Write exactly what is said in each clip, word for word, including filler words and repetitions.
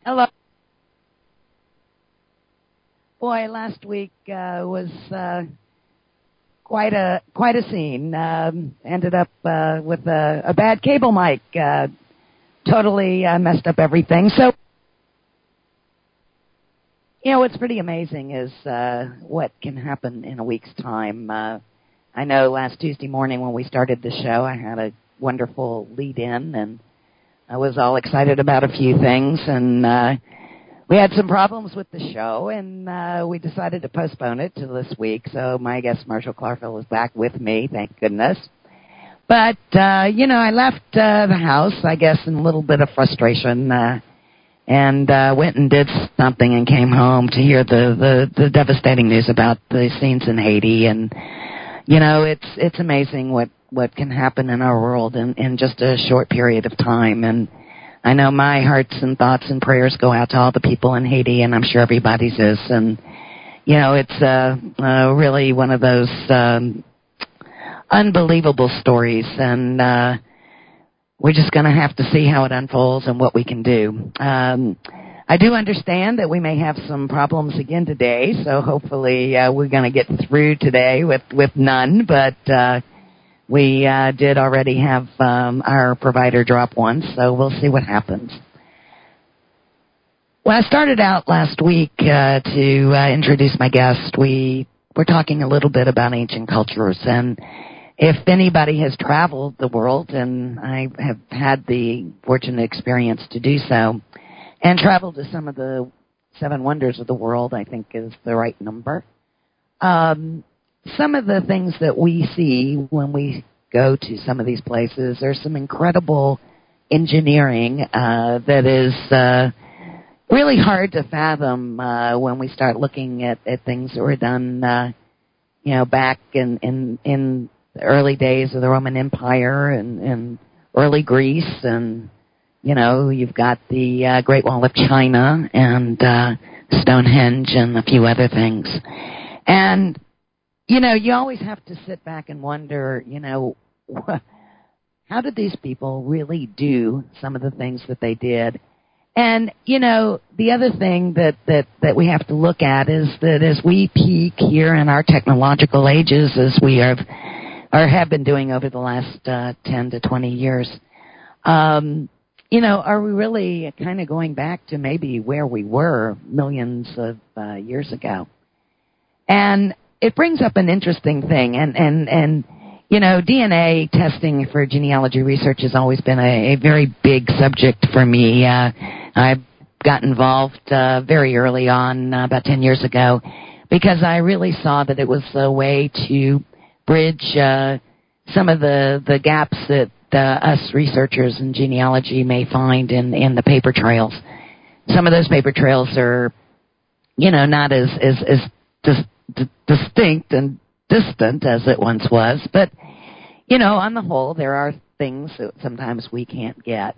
Hello. Boy, last week uh, was uh, quite a quite a scene. Um, ended up uh, with a, a bad cable mic. Uh, totally uh, messed up everything. So, you know, what's pretty amazing is uh, what can happen in a week's time. Uh, I know last Tuesday morning when we started the show, I had a wonderful lead-in, and I was all excited about a few things, and uh, we had some problems with the show, and uh, we decided to postpone it to this week. So my guest, Marshall Clarfield, is back with me, thank goodness. But, uh, you know, I left uh, the house, I guess, in a little bit of frustration, uh, and uh, went and did something and came home to hear the, the, the devastating news about the scenes in Haiti. And, you know, it's it's amazing what, what can happen in our world in, in just a short period of time. And I know my hearts and thoughts and prayers go out to all the people in Haiti, and I'm sure everybody's is. And, you know, it's uh, uh, really one of those um, unbelievable stories, and uh, we're just going to have to see how it unfolds and what we can do. Um, I do understand that we may have some problems again today, so hopefully uh, we're going to get through today with, with none, but uh, we uh, did already have um, our provider drop once, so we'll see what happens. When I started out last week uh, to uh, introduce my guest, we were talking a little bit about ancient cultures, and if anybody has traveled the world, and I have had the fortunate experience to do so, and traveled to some of the seven wonders of the world, I think is the right number. Um, some of the things that we see when we go to some of these places, there's some incredible engineering uh, that is uh, really hard to fathom uh, when we start looking at, at things that were done, uh, you know, back in, in, in the early days of the Roman Empire and, and early Greece. And, you know, you've got the uh, Great Wall of China and uh, Stonehenge and a few other things. And you know, you always have to sit back and wonder, you know, how did these people really do some of the things that they did? And, you know, the other thing that, that, that we have to look at is that as we peak here in our technological ages, as we have, or have been doing over the last uh, ten to twenty years, um, you know, are we really kind of going back to maybe where we were millions of uh, years ago? And it brings up an interesting thing, and, and, and you know, D N A testing for genealogy research has always been a, a very big subject for me. Uh, I got involved uh, very early on, uh, about ten years ago, because I really saw that it was a way to bridge uh, some of the, the gaps that uh, us researchers in genealogy may find in, in the paper trails. Some of those paper trails are, you know, not as, as, as dis- d- distinct and distant as it once was, but, you know, on the whole, there are things that sometimes we can't get.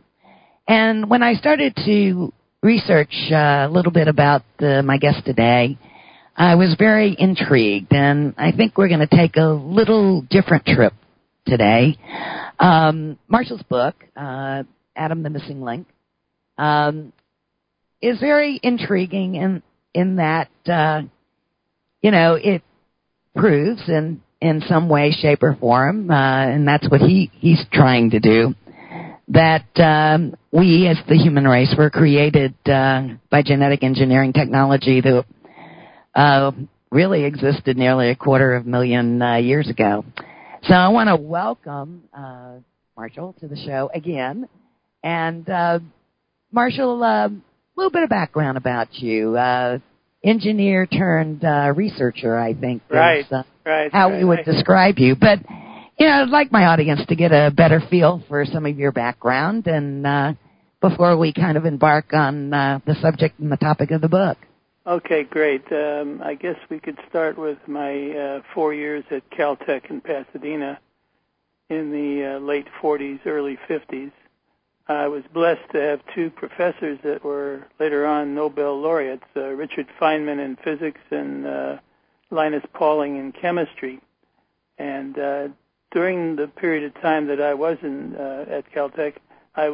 And when I started to research uh, a little bit about uh, my guest today, I was very intrigued, and I think we're going to take a little different trip today. Um, Marshall's book, uh, Adam the Missing Link, um, is very intriguing in, in that, uh, you know, it proves in, in some way, shape, or form, uh, and that's what he, he's trying to do, that um, we as the human race were created uh, by genetic engineering technology that uh, really existed nearly a quarter of a million uh, years ago. So I want to welcome uh, Marshall to the show again. And uh, Marshall, a uh, little bit of background about you. Uh, engineer turned uh, researcher, I think, right, is uh, right, how right, we would right. describe you. But, you know, I'd like my audience to get a better feel for some of your background and uh, before we kind of embark on uh, the subject and the topic of the book. Okay, great. Um, I guess we could start with my uh, four years at Caltech in Pasadena in the uh, late forties, early fifties. I was blessed to have two professors that were later on Nobel laureates, uh, Richard Feynman in physics and uh, Linus Pauling in chemistry. And uh, during the period of time that I was in uh, at Caltech, I was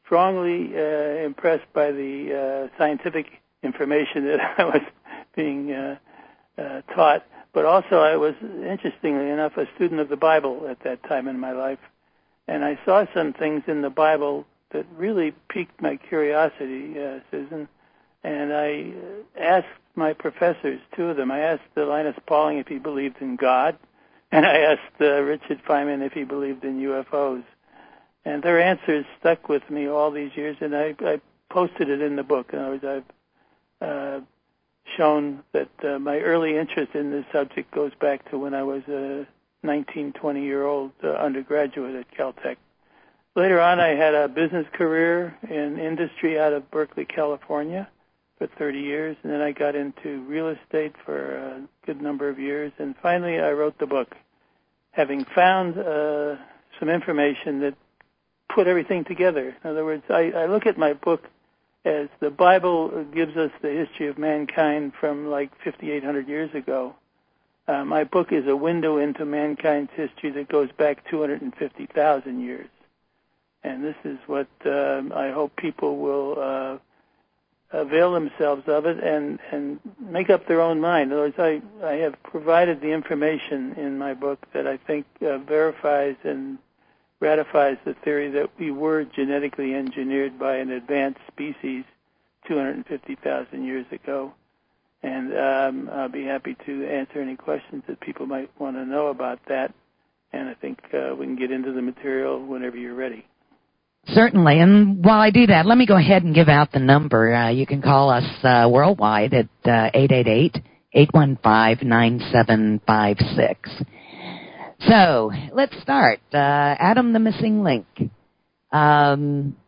strongly uh, impressed by the uh, scientific information that I was being uh, uh, taught, but also I was, interestingly enough, a student of the Bible at that time in my life, and I saw some things in the Bible that really piqued my curiosity, uh, Susan, and I asked my professors, two of them. I asked uh, Linus Pauling if he believed in God, and I asked uh, Richard Feynman if he believed in U F Os. And their answers stuck with me all these years, and I, I posted it in the book. In other words, I've uh, shown that uh, my early interest in this subject goes back to when I was a nineteen, twenty-year-old uh, undergraduate at Caltech. Later on, I had a business career in industry out of Berkeley, California for thirty years, and then I got into real estate for a good number of years, and finally I wrote the book, having found uh, some information that put everything together. In other words, I, I look at my book as the Bible gives us the history of mankind from like fifty-eight hundred years ago. Uh, my book is a window into mankind's history that goes back two hundred fifty thousand years. And this is what um, I hope people will uh, avail themselves of it and, and make up their own mind. In other words, I, I have provided the information in my book that I think uh, verifies and ratifies the theory that we were genetically engineered by an advanced species two hundred fifty thousand years ago. And um, I'll be happy to answer any questions that people might want to know about that. And I think uh, we can get into the material whenever you're ready. Certainly. And while I do that, let me go ahead and give out the number. Uh, you can call us uh, worldwide at uh, eight eight eight, eight one five, nine seven five six. So let's start. Uh, Adam, the missing link. Um,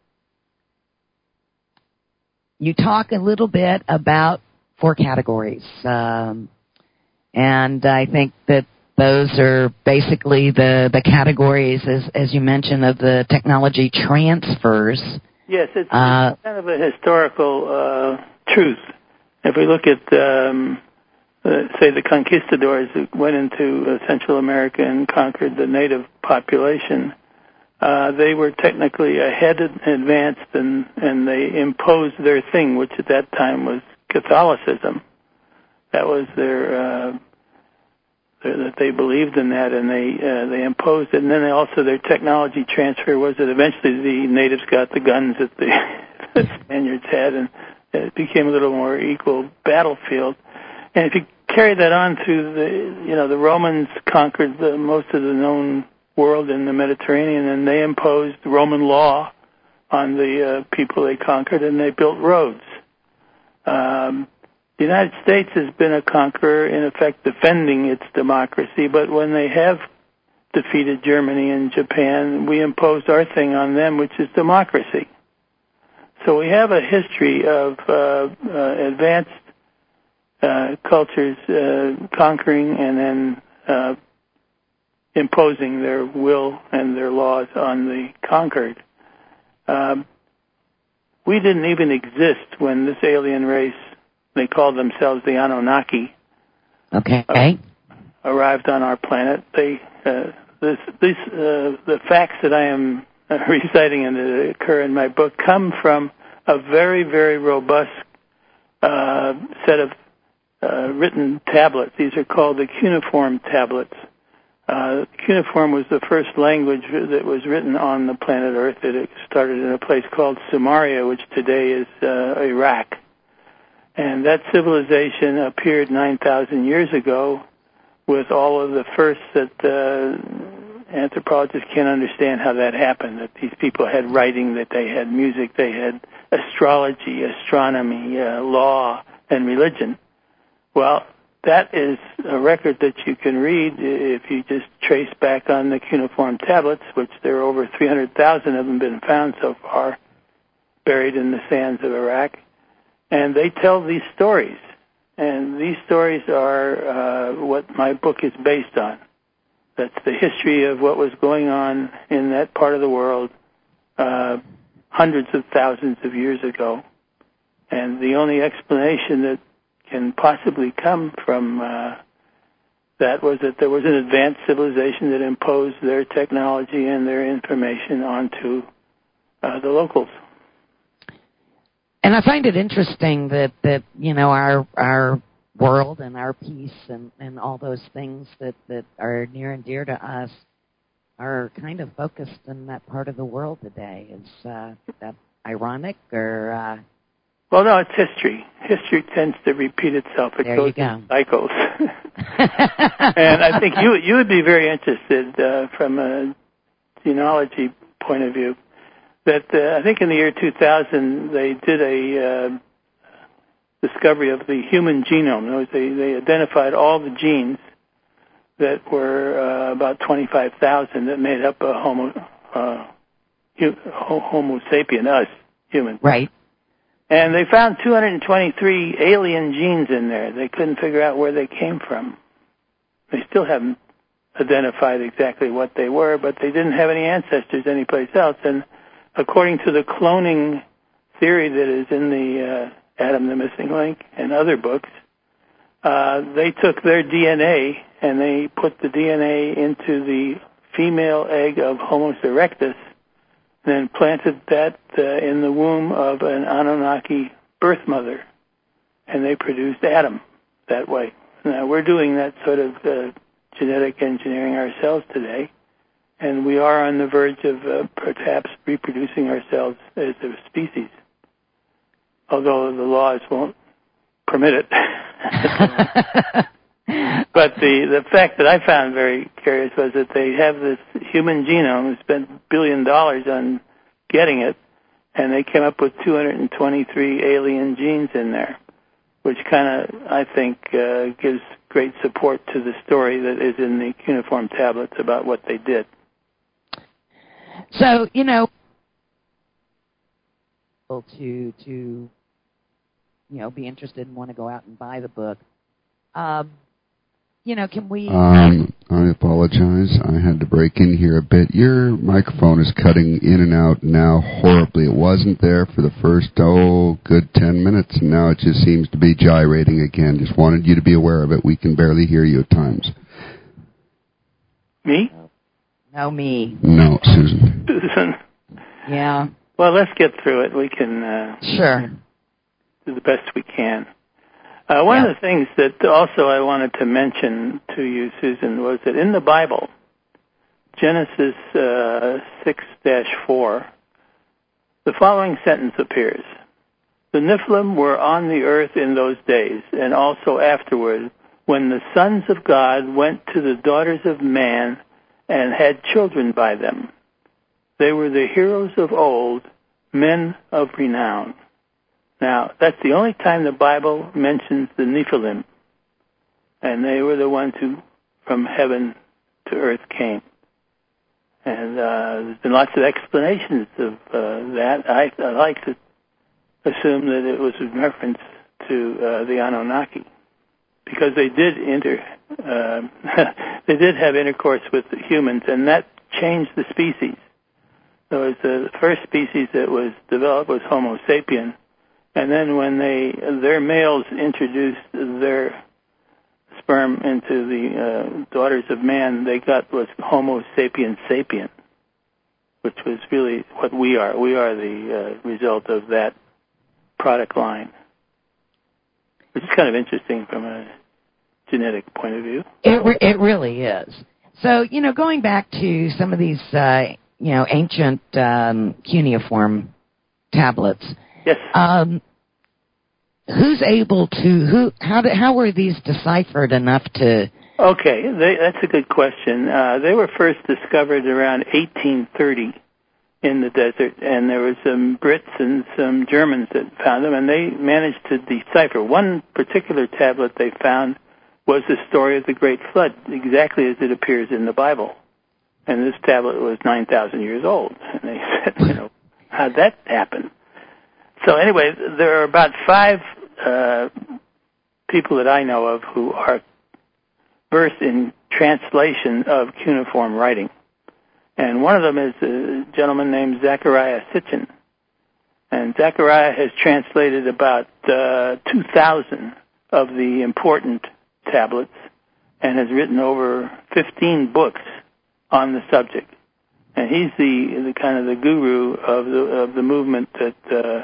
you talk a little bit about four categories, um, and I think that those are basically the, the categories, as, as you mentioned, of the technology transfers. Yes, it's, uh, it's kind of a historical uh, truth. If we look at, um, uh, say, the conquistadors who went into uh, Central America and conquered the native population, uh, they were technically ahead and advanced, and, and they imposed their thing, which at that time was Catholicism. That was their... Uh, that they believed in that, and they uh, they imposed it. And then they also, their technology transfer was that eventually the natives got the guns that the, the Spaniards had, and it became a little more equal battlefield. And if you carry that on to the, you know, the Romans conquered the, most of the known world in the Mediterranean, and they imposed Roman law on the uh, people they conquered, and they built roads. Um, The United States has been a conqueror, in effect defending its democracy, but when they have defeated Germany and Japan, we imposed our thing on them, which is democracy. So we have a history of uh, uh, advanced uh, cultures uh, conquering and then uh, imposing their will and their laws on the conquered. Um, we didn't even exist when this alien race, they called themselves the Anunnaki. Okay. Uh, arrived on our planet. They, uh, this, this, uh, the facts that I am uh, reciting and that occur in my book come from a very, very robust uh, set of uh, written tablets. These are called the cuneiform tablets. Uh, cuneiform was the first language that was written on the planet Earth. It started in a place called Sumeria, which today is uh, Iraq. And that civilization appeared nine thousand years ago with all of the firsts that uh, anthropologists can't understand how that happened, that these people had writing, that they had music, they had astrology, astronomy, uh, law, and religion. Well, that is a record that you can read if you just trace back on the cuneiform tablets, which there are over three hundred thousand of them been found so far, buried in the sands of Iraq. And they tell these stories, and these stories are uh, what my book is based on. That's the history of what was going on in that part of the world uh, hundreds of thousands of years ago. And the only explanation that can possibly come from uh, that was that there was an advanced civilization that imposed their technology and their information onto uh, the locals. And I find it interesting that, that you know, our our world and our peace and, and all those things that, that are near and dear to us are kind of focused in that part of the world today. Is uh, that ironic or... Uh, well, no, it's history. History tends to repeat itself. It there goes you go. in cycles. And I think you you would be very interested uh, from a genealogy point of view that uh, I think in the year two thousand they did a uh, discovery of the human genome. In other words, they, they identified all the genes that were uh, about twenty-five thousand that made up a homo, uh, hu- homo sapien, us, human. Right. And they found two hundred twenty-three alien genes in there. They couldn't figure out where they came from. They still haven't identified exactly what they were, but they didn't have any ancestors anyplace else. And according to the cloning theory that is in the uh, Adam the Missing Link and other books, uh, they took their D N A and they put the D N A into the female egg of Homo erectus, then planted that uh, in the womb of an Anunnaki birth mother, and they produced Adam that way. Now, we're doing that sort of uh, genetic engineering ourselves today, and we are on the verge of uh, perhaps reproducing ourselves as a species, although the laws won't permit it. But the, the fact that I found very curious was that they have this human genome, they spent billion dollars on getting it, and they came up with two hundred twenty-three alien genes in there, which kind of, I think, uh, gives great support to the story that is in the cuneiform tablets about what they did. So, you know, to, to you know, be interested and want to go out and buy the book, um, you know, can we... Um, I apologize. I had to break in here a bit. Your microphone is cutting in and out now horribly. It wasn't there for the first, oh, good ten minutes, and now it just seems to be gyrating again. Just wanted you to be aware of it. We can barely hear you at times. Me? No, me. No, Susan. Susan. Yeah. Well, let's get through it. We can uh, sure do the best we can. Uh, one yeah. of the things that also I wanted to mention to you, Susan, was that in the Bible, Genesis uh, six dash four, the following sentence appears. The Nephilim were on the earth in those days, and also afterward, when the sons of God went to the daughters of man and had children by them. They were the heroes of old, men of renown. Now, that's the only time the Bible mentions the Nephilim, and they were the ones who, from heaven to earth, came. And uh, there's been lots of explanations of uh, that. I, I like to assume that it was in reference to uh, the Anunnaki, because they did inter, uh, they did have intercourse with the humans, and that changed the species. So the first species that was developed was Homo sapien. And then when they, their males introduced their sperm into the uh, daughters of man, they got was Homo sapien sapien, which was really what we are. We are the uh, result of that product line, which is kind of interesting from a genetic point of view. It re- it really is. So, you know, going back to some of these, uh, you know, ancient um, cuneiform tablets. Yes. Um, who's able to, who, how do, how were these deciphered enough to... Okay, they, that's a good question. Uh, they were first discovered around eighteen thirty in the desert, and there were some Brits and some Germans that found them, and they managed to decipher. One particular tablet they found was the story of the Great Flood, exactly as it appears in the Bible. And this tablet was nine thousand years old. And they said, you know, how'd that happen? So anyway, there are about five uh, people that I know of who are versed in translation of cuneiform writing. And one of them is a gentleman named Zechariah Sitchin. And Zechariah has translated about uh, two thousand of the important tablets and has written over fifteen books on the subject. And he's the, the kind of the guru of the of the movement that uh,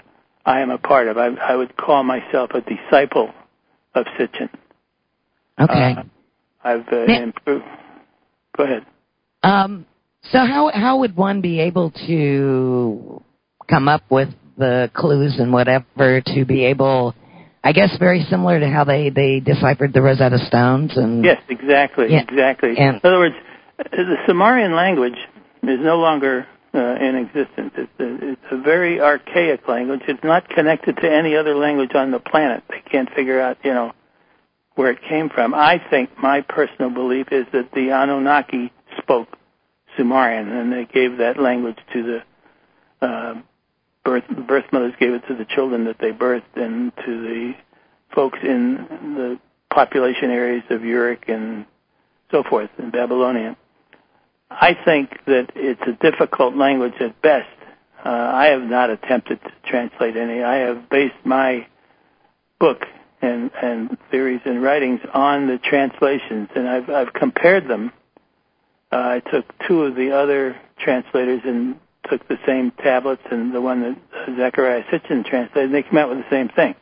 I am a part of. I, I would call myself a disciple of Sitchin. Okay. Uh, I've uh, now, improved. Go ahead. Um, so how how would one be able to come up with the clues and whatever to be able, I guess, very similar to how they, they deciphered the Rosetta Stones? And yes, exactly, yeah, exactly. and, in other words, the Sumerian language is no longer uh, in existence. It's a, it's a very archaic language. It's not connected to any other language on the planet. They can't figure out, you know, where it came from. I think my personal belief is that the Anunnaki spoke Sumerian, and they gave that language to the uh, birth birth mothers gave it to the children that they birthed, and to the folks in the population areas of Uruk and so forth in Babylonia. I think that it's a difficult language at best. Uh, I have not attempted to translate any. I have based my book and, and theories and writings on the translations, and I've, I've compared them. Uh, I took two of the other translators and took the same tablets and the one that Zecharia Sitchin translated, and they came out with the same thing.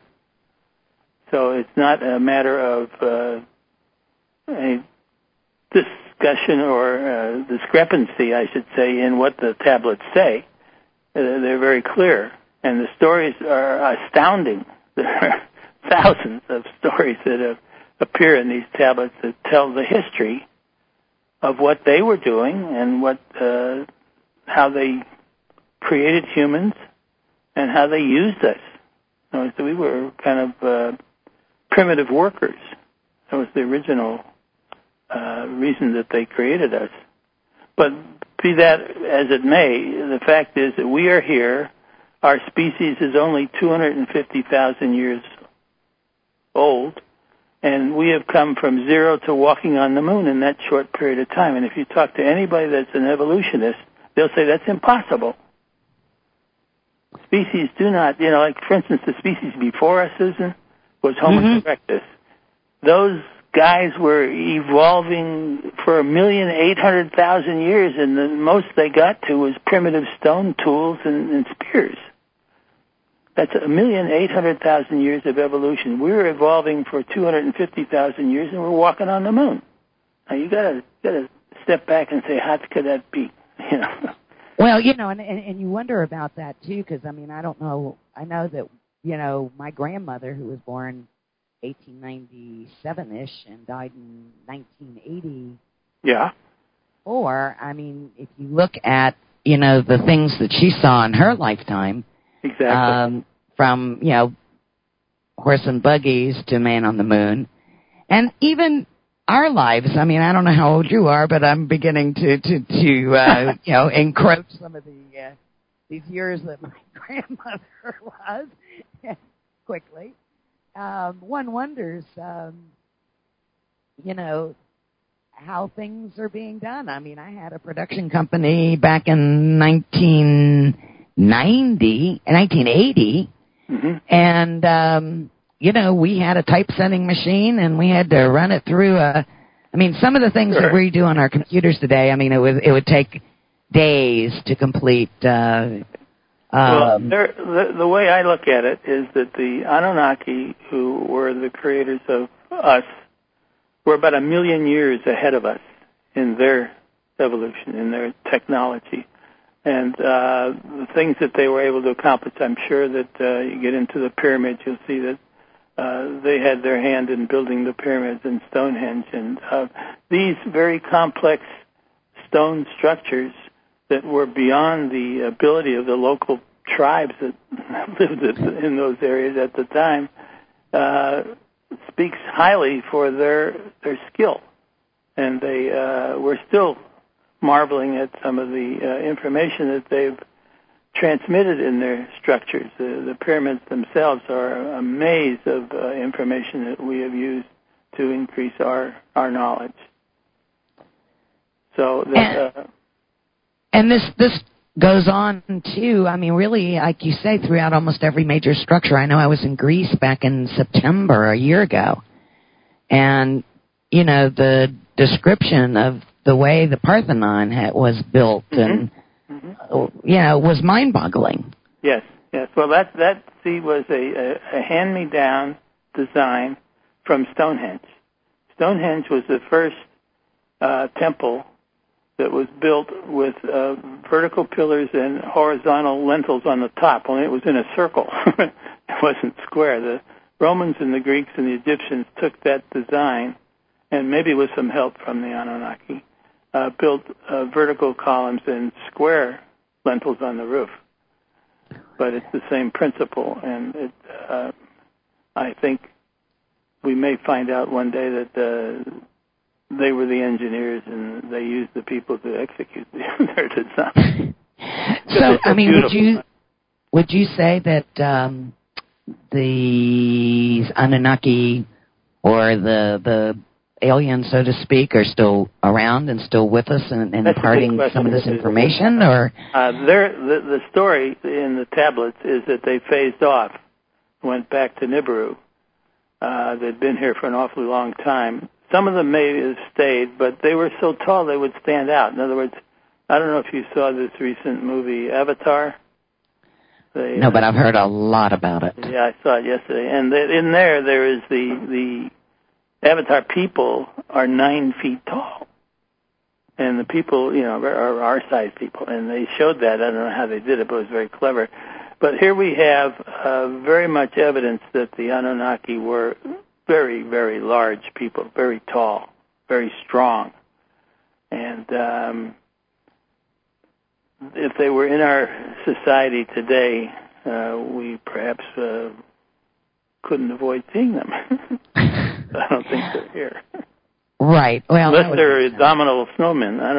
So it's not a matter of uh, a discussion or uh, discrepancy, I should say, in what the tablets say. Uh, they're very clear, and the stories are astounding. There are thousands of stories that have, appear in these tablets that tell the history of what they were doing and what uh, how they created humans and how they used us. You know, so we were kind of uh, primitive workers. That was the original uh, reason that they created us. But be that as it may, the fact is that we are here. Our species is only two hundred fifty thousand years old, and we have come from zero to walking on the moon in that short period of time. And if you talk to anybody that's an evolutionist, they'll say that's impossible. Species do not, you know, like, for instance, the species before us, Susan, was Homo mm-hmm. erectus. Those guys were evolving for a million eight hundred thousand years, and the most they got to was primitive stone tools and, and spears. That's a million eight hundred thousand years of evolution. We were evolving for two hundred fifty thousand years, and we're walking on the moon. Now you gotta gotta step back and say, how could that be? You know. Well, you know, and, and and you wonder about that too, because I mean, I don't know. I know that, you know, my grandmother, who was born eighteen ninety-seven ish and died in nineteen eighty. Yeah. Or, I mean, if you look at, you know, the things that she saw in her lifetime. Exactly. Um, from, you know, horse and buggies to man on the moon. And even our lives, I mean, I don't know how old you are, but I'm beginning to, to, to uh, you know, encroach some of the, uh, these years that my grandmother was quickly. Um, one wonders, um, you know, how things are being done. I mean, I had a production company back in nineteen ninety, nineteen eighty, mm-hmm. and, um, you know, we had a typesetting machine, and we had to run it through a, I mean, some of the things sure. that we do on our computers today, I mean, it would, it would take days to complete. Uh, well, um, the, the way I look at it is that the Anunnaki, who were the creators of us, were about a million years ahead of us in their evolution, in their technology. And uh, the things that they were able to accomplish, I'm sure that uh, you get into the pyramids, you'll see that uh, they had their hand in building the pyramids and Stonehenge. And uh, these very complex stone structures that were beyond the ability of the local tribes that lived in those areas at the time uh, speaks highly for their their skill. And they uh, were still marveling at some of the uh, information that they've transmitted in their structures. The, the pyramids themselves are a maze of uh, information that we have used to increase our, our knowledge. So that, and, uh, and this this goes on too. I mean, really, like you say, throughout almost every major structure. I know I was in Greece back in September a year ago, and you know the description of the way the Parthenon had, was built, mm-hmm. and mm-hmm. you know, was mind-boggling. Yes, yes. Well, that that see was a, a, a hand-me-down design from Stonehenge. Stonehenge was the first uh, temple that was built with uh, vertical pillars and horizontal lintels on the top, only it was in a circle. It wasn't square. The Romans and the Greeks and the Egyptians took that design, and maybe with some help from the Anunnaki, uh, built uh, vertical columns and square lintels on the roof. But it's the same principle, and it, uh, I think we may find out one day that uh, they were the engineers and they used the people to execute their design. So, I mean, would you would you say that um, the Anunnaki or the the aliens, so to speak, are still around and still with us and, and imparting some of this information? Or uh, the, the story in the tablets is that they phased off, went back to Nibiru. Uh, they'd been here for an awfully long time. Some of them may have stayed, but they were so tall they would stand out. In other words, I don't know if you saw this recent movie, Avatar. They, no, uh, but I've heard a lot about it. Yeah, I saw it yesterday. And the, in there, there is the, the Avatar people are nine feet tall. And the people, you know, are our size people. And they showed that. I don't know how they did it, but it was very clever. But here we have uh, very much evidence that the Anunnaki were very, very large people, very tall, very strong. And um, if they were in our society today, uh, we perhaps uh, couldn't avoid seeing them. I don't think they're here. Right. Well, unless they're abominable snowmen. I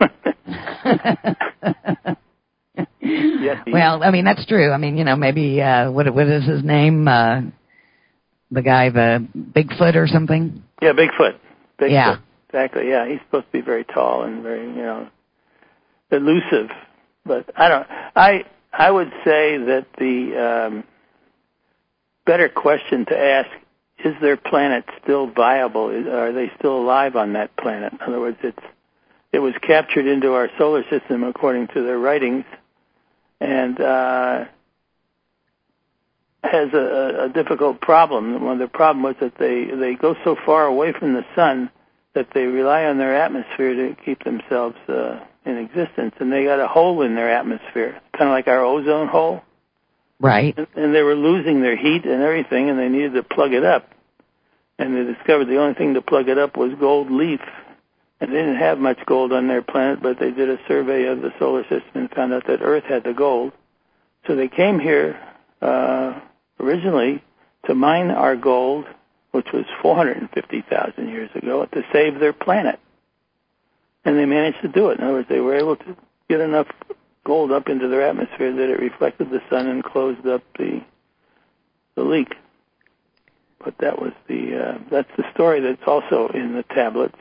don't know. Yes, well, I mean, that's true. I mean, you know, maybe, uh, what what is his name? Uh, the guy, the Bigfoot or something? Yeah, Bigfoot. Bigfoot. Yeah. Exactly, yeah. He's supposed to be very tall and very, you know, elusive. But I don't, I, I would say that the um, better question to ask, is their planet still viable? Are they still alive on that planet? In other words, it's, it was captured into our solar system according to their writings, and uh, has a, a difficult problem. One of the problem was that they, they go so far away from the sun that they rely on their atmosphere to keep themselves uh, in existence, and they got a hole in their atmosphere, kind of like our ozone hole. Right. And, and they were losing their heat and everything, and they needed to plug it up. And they discovered the only thing to plug it up was gold leaf. And they didn't have much gold on their planet, but they did a survey of the solar system and found out that Earth had the gold. So they came here uh, originally to mine our gold, which was four hundred fifty thousand years ago, to save their planet. And they managed to do it. In other words, they were able to get enough gold up into their atmosphere that it reflected the sun and closed up the the leak. But that was the uh, that's the story that's also in the tablets.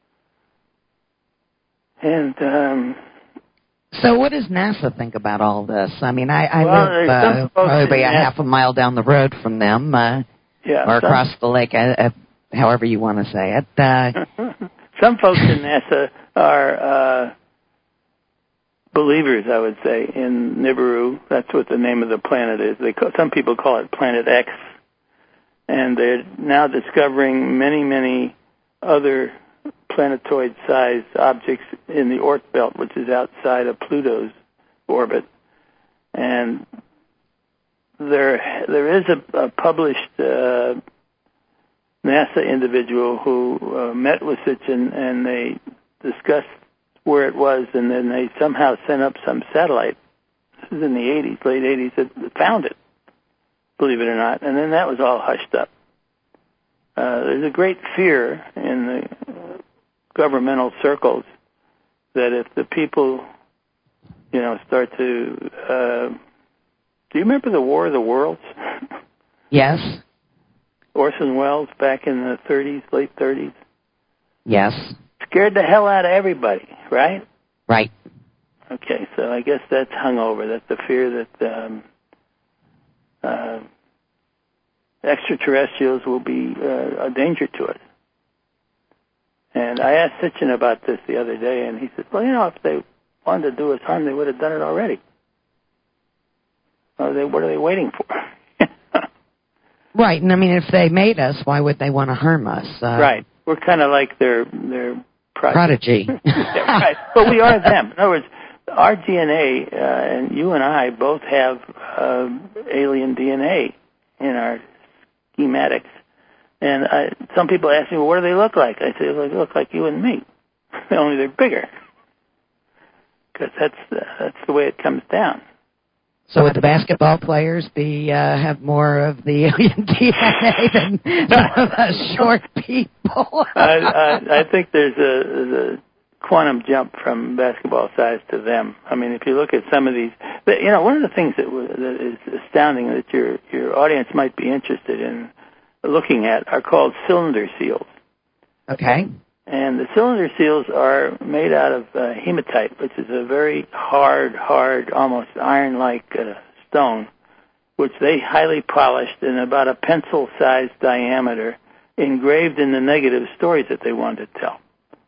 And um, so, what does NASA think about all this? I mean, I, I well, live uh, probably a half a mile down the road from them, uh, yeah, or some, across the lake, uh, uh, however you want to say it. Uh, some folks in NASA are uh, believers, I would say, in Nibiru. That's what the name of the planet is. They call, some people call it Planet X. And they're now discovering many, many other planetoid-sized objects in the Oort belt, which is outside of Pluto's orbit. And there, there is a, a published uh, NASA individual who uh, met with Sitchin, and they discussed where it was, and then they somehow sent up some satellite. This is in the eighties, late eighties, that found it, believe it or not, and then that was all hushed up. Uh, there's a great fear in the uh, governmental circles that if the people, you know, start to, uh, do you remember the War of the Worlds? Yes. Orson Welles back in the thirties, late thirties? Yes. Scared the hell out of everybody, right? Right. Okay, so I guess that's hung over. That's the fear that um, uh, extraterrestrials will be uh, a danger to us. And I asked Sitchin about this the other day, and he said, well, you know, if they wanted to do us harm, they would have done it already. Or they, what are they waiting for? Right, and I mean, if they made us, why would they want to harm us? Uh, right. We're kind of like their their prodigy. Yeah, right. But we are them. In other words, our D N A, uh, and you and I both have uh, alien D N A in our schematics. And I, some people ask me, well, what do they look like? I say, well, they look like you and me, only they're bigger. Because that's, uh, that's the way it comes down. So would the basketball players be uh, have more of the alien D N A than some of us short people? I, I, I think there's a, there's a quantum jump from basketball size to them. I mean, if you look at some of these, you know, one of the things that, that is astounding that your your audience might be interested in looking at are called cylinder seals. Okay. And the cylinder seals are made out of uh, hematite, which is a very hard, hard, almost iron-like uh, stone, which they highly polished in about a pencil-sized diameter, engraved in the negative stories that they wanted to tell.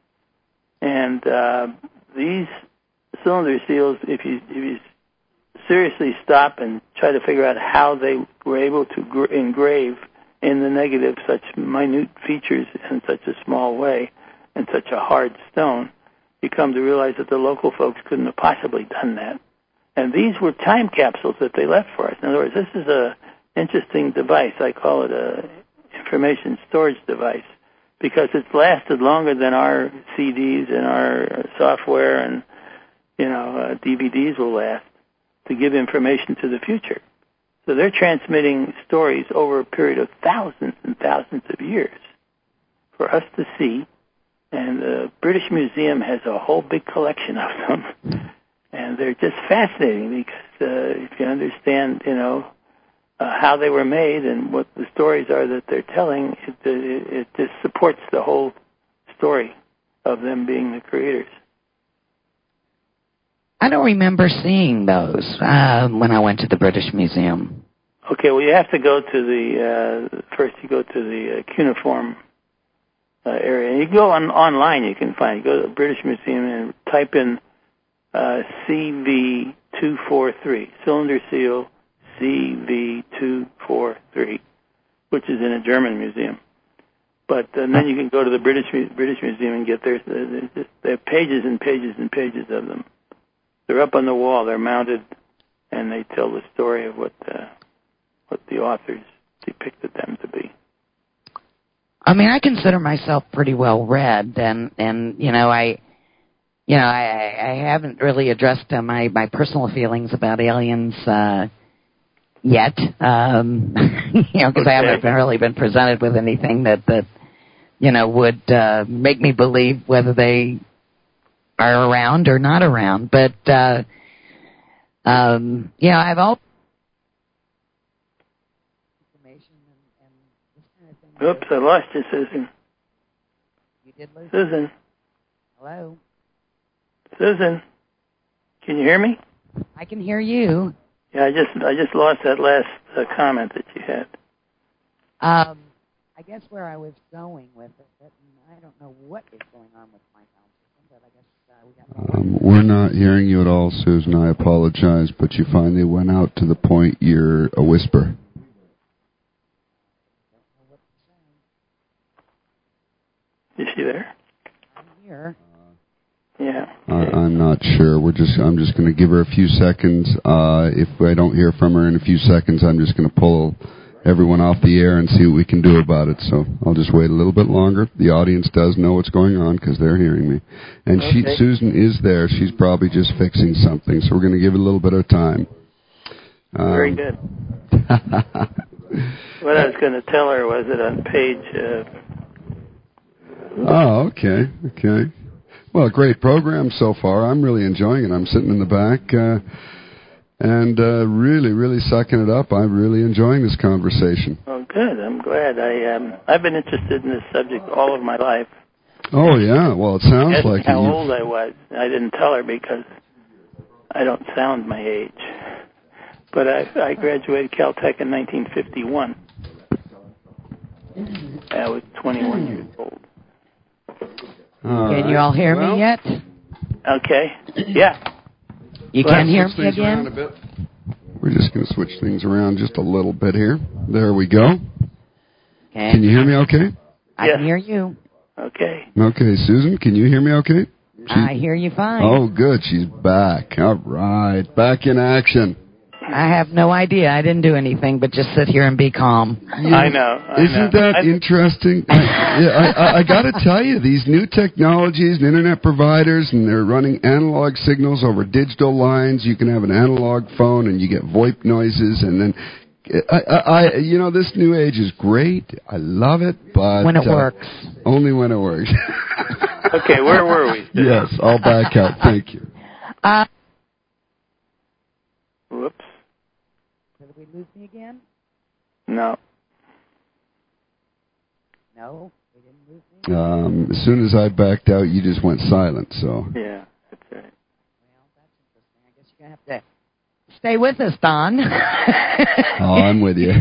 And uh, these cylinder seals, if you, if you seriously stop and try to figure out how they were able to gr- engrave in the negative such minute features in such a small way, in such a hard stone, you come to realize that the local folks couldn't have possibly done that. And these were time capsules that they left for us. In other words, this is a interesting device. I call it a information storage device because it's lasted longer than our C Ds and our software and, you know, uh, D V Ds will last to give information to the future. So they're transmitting stories over a period of thousands and thousands of years for us to see. And the British Museum has a whole big collection of them. And they're just fascinating because uh, if you understand, you know, uh, how they were made and what the stories are that they're telling, it, it, it just supports the whole story of them being the creators. I don't remember seeing those uh, when I went to the British Museum. Okay, well, you have to go to the, uh, first you go to the uh, cuneiform uh, area. And you go on online, you can find, you go to the British Museum and type in uh, C V two forty-three, cylinder seal C V two forty-three, which is in a German museum. But uh, then you can go to the British British Museum and get there. They have pages and pages and pages of them. They're up on the wall. They're mounted, and they tell the story of what uh, what the authors depicted them to be. I mean, I consider myself pretty well read, and and you know, I, you know, I I haven't really addressed uh, my my personal feelings about aliens uh, yet, um, you know, because okay. I haven't really been presented with anything that that you know would uh, make me believe whether they are around or not around. But, uh, um, you know, I've all information and, and this kind of thing. Oops, I lost you, Susan. You did lose Susan. Me. Hello? Susan, can you hear me? I can hear you. Yeah, I just I just lost that last uh, comment that you had. Um, I guess where I was going with it, I don't know what is going on with my phone system, but I guess uh, we got... Um, we're not hearing you at all, Susan. I apologize, but you finally went out to the point you're a whisper. Is she there? I'm here. Yeah. Uh, I'm not sure. We're just. I'm just going to give her a few seconds. Uh, if I don't hear from her in a few seconds, I'm just going to pull everyone off the air and see what we can do about it. So I'll just wait a little bit longer. The audience does know what's going on because they're hearing me. And okay. she, Susan is there. She's probably just fixing something. So we're going to give it a little bit of time. Um, Very good. What I was going to tell her was it on page... Uh... Oh, okay. Okay. Well, great program so far. I'm really enjoying it. I'm sitting in the back... Uh, And uh, really, really sucking it up. I'm really enjoying this conversation. Oh, good. I'm glad. I um, I've been interested in this subject all of my life. Oh yeah. Well, it sounds Guess like how it. old I was. I didn't tell her because I don't sound my age. But I, I graduated Caltech in nineteen fifty-one. I was twenty-one years old. All can right. you all hear well, me yet? Okay. Yeah. You Let's can hear switch me again? We're just going to switch things around just a little bit here. There we go. Okay. Can you hear me okay? I Yes. can hear you. Okay. Okay, Susan, can you hear me okay? She, I hear you fine. Oh, good. She's back. All right. Back in action. I have no idea. I didn't do anything but just sit here and be calm. Yeah. I know. I Isn't know. that I, interesting? I, yeah, I, I, I got to tell you, these new technologies and internet providers, and they're running analog signals over digital lines. You can have an analog phone, and you get VoIP noises, and then, I, I, I you know, this new age is great. I love it, but When it uh, works. only when it works. okay, where were we? Yes, I'll back out. Thank you. Uh, Whoops. Did we lose me again? No. No, we didn't lose me. Um, as soon as I backed out, you just went silent. So Yeah, that's right. Well, that's interesting. I guess you're going to have to stay with us, Don. oh, I'm with you.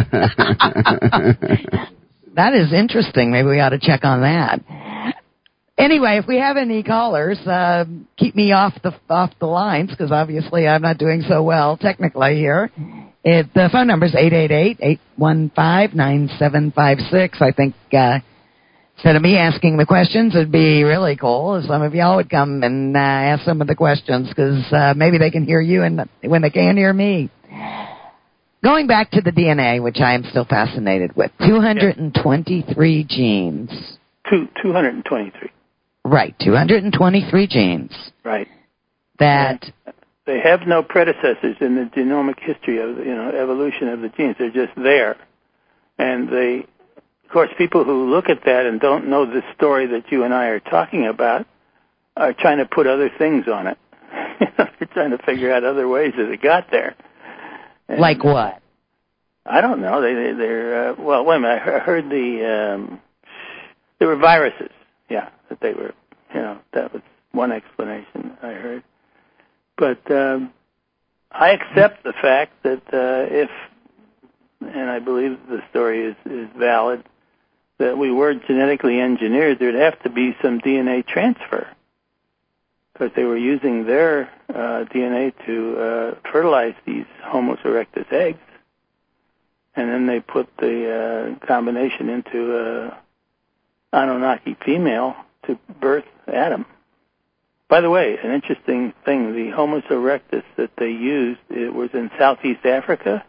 That is interesting. Maybe we ought to check on that. Anyway, if we have any callers, uh, keep me off the off the lines because obviously I'm not doing so well technically here. It, the phone number is eight eight eight, eight one five, nine seven five six. I think uh, instead of me asking the questions, it'd be really cool if some of y'all would come and uh, ask some of the questions because uh, maybe they can hear you and when they can't hear me. Going back to the D N A, which I am still fascinated with, two hundred twenty-three yeah. genes. Two, two hundred twenty-three. Right, two hundred twenty-three genes. Right. That and they have no predecessors in the genomic history of, you know, evolution of the genes. They're just there. And they, of course, people who look at that and don't know the story that you and I are talking about are trying to put other things on it. They're trying to figure out other ways that it got there. And, like what? I don't know. They, they, they're, uh, well, wait a minute. I heard the, um, there were viruses. Yeah, that they were, you know, that was one explanation I heard. But um, I accept the fact that uh, if, and I believe the story is, is valid, that we were genetically engineered, there'd have to be some D N A transfer. Because they were using their uh, D N A to uh, fertilize these Homo erectus eggs. And then they put the uh, combination into a Anunnaki female to birth Adam. By the way, an interesting thing, the Homo erectus that they used, it was in Southeast Africa.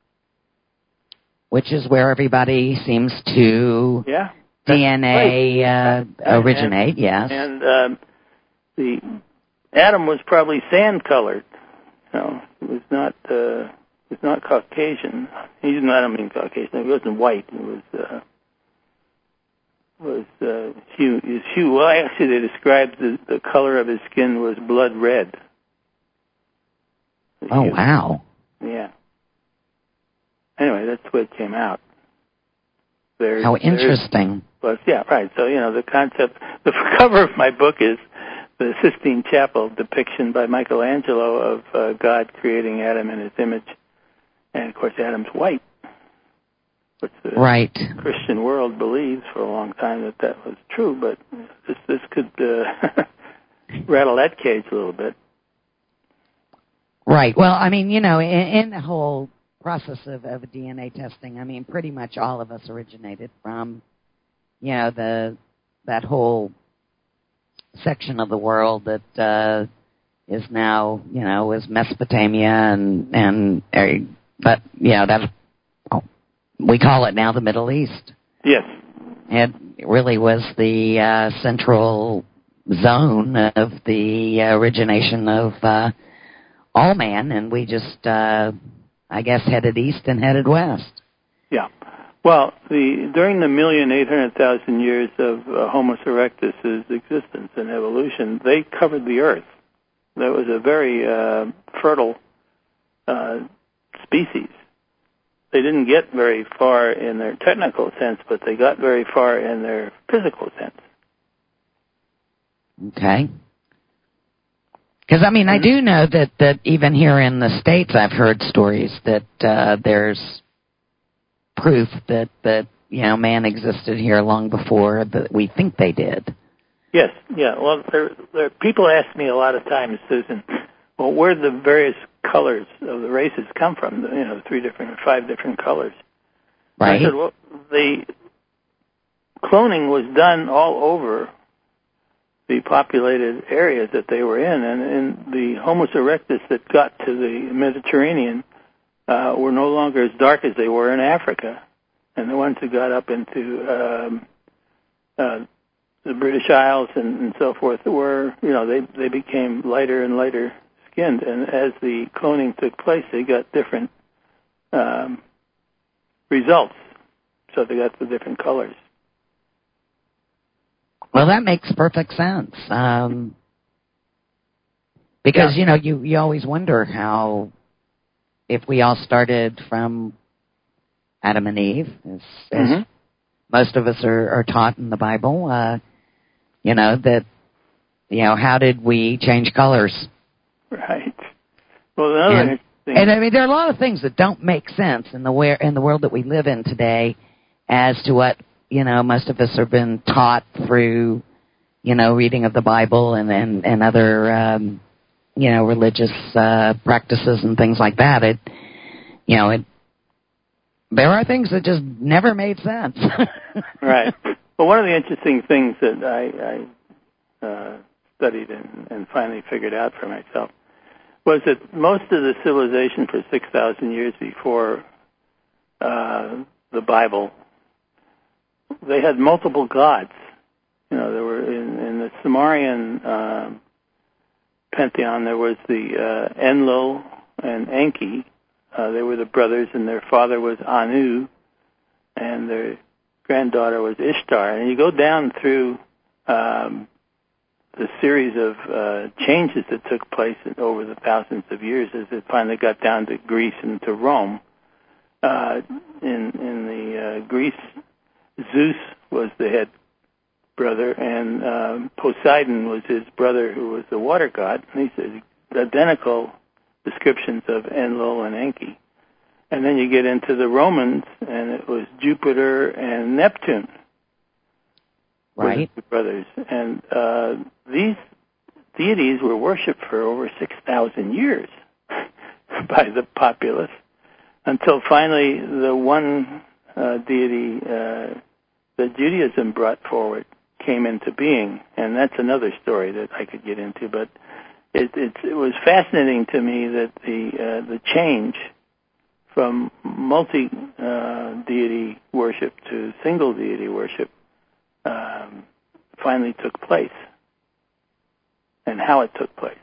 Which is where everybody seems to yeah, D N A uh, originate, and, yes. And um, the Adam was probably sand-colored. You know, it was not, uh, it was not Caucasian. He's not, I don't mean Caucasian. He wasn't white. It was... Uh, was uh, hue, his hue. Well, actually, they described the, the color of his skin was blood red. The oh, hue. wow. Yeah. Anyway, that's what came out. There's, How interesting. But yeah, right. So, you know, the concept, the cover of my book is the Sistine Chapel depiction by Michelangelo of uh, God creating Adam in his image. And, of course, Adam's white. Which the right. Christian world believes for a long time that that was true, but this this could uh, rattle that cage a little bit. Right. Well, I mean, you know, in, in the whole process of, of D N A testing, I mean, pretty much all of us originated from, you know, the that whole section of the world that uh, is now, you know, is Mesopotamia and and uh, but yeah, that. We call it now the Middle East. Yes. It really was the uh, central zone of the uh, origination of uh, all man, and we just, uh, I guess, headed east and headed west. Yeah. Well, the during the million eight hundred thousand years of uh, Homo erectus's existence and evolution, they covered the Earth. That was a very uh, fertile uh, species. They didn't get very far in their technical sense, but they got very far in their physical sense. Okay. Because, I mean, I do know that, that even here in the States, I've heard stories that uh, there's proof that, that, you know, man existed here long before that we think they did. Yes, yeah. Well, there, there, people ask me a lot of times, Susan, well, where do the various colors of the races come from? You know, three different or five different colors. Right. I said, well, the cloning was done all over the populated areas that they were in, and, and the Homo erectus that got to the Mediterranean uh, were no longer as dark as they were in Africa, and the ones who got up into um, uh, the British Isles and, and so forth were, you know, they they became lighter and lighter skinned, and as the cloning took place, they got different um, results, so they got the different colors. Well, that makes perfect sense. Um, because, yeah. you know, you, you always wonder how, if we all started from Adam and Eve, as, mm-hmm. as most of us are, are taught in the Bible, uh, you know, that, you know, how did we change colors? Right. Well, another and, interesting... and, I mean, there are a lot of things that don't make sense in the, where, in the world that we live in today as to what, you know, most of us have been taught through, you know, reading of the Bible and, and, and other, um, you know, religious uh, practices and things like that. It, you know, it, there are things that just never made sense. Right. Well, one of the interesting things that I, I uh, studied and, and finally figured out for myself was that most of the civilization for six thousand years before uh, the Bible, they had multiple gods. You know, there were in, in the Sumerian uh, pantheon, there was the uh, Enlil and Enki. Uh, they were the brothers, and their father was Anu, and their granddaughter was Ishtar. And you go down through um, the series of uh, changes that took place over the thousands of years as it finally got down to Greece and to Rome. Uh, in, in the uh, Greece, Zeus was the head brother, and um, Poseidon was his brother, who was the water god. And these are identical descriptions of Enlil and Enki. And then you get into the Romans, and it was Jupiter and Neptune. Right. The brothers. And uh, these deities were worshipped for over six thousand years by the populace, until finally the one uh, deity uh, that Judaism brought forward came into being. And that's another story that I could get into. But it, it, it was fascinating to me that the, uh, the change from multi-deity uh, worship to single deity worship um, finally took place, and how it took place,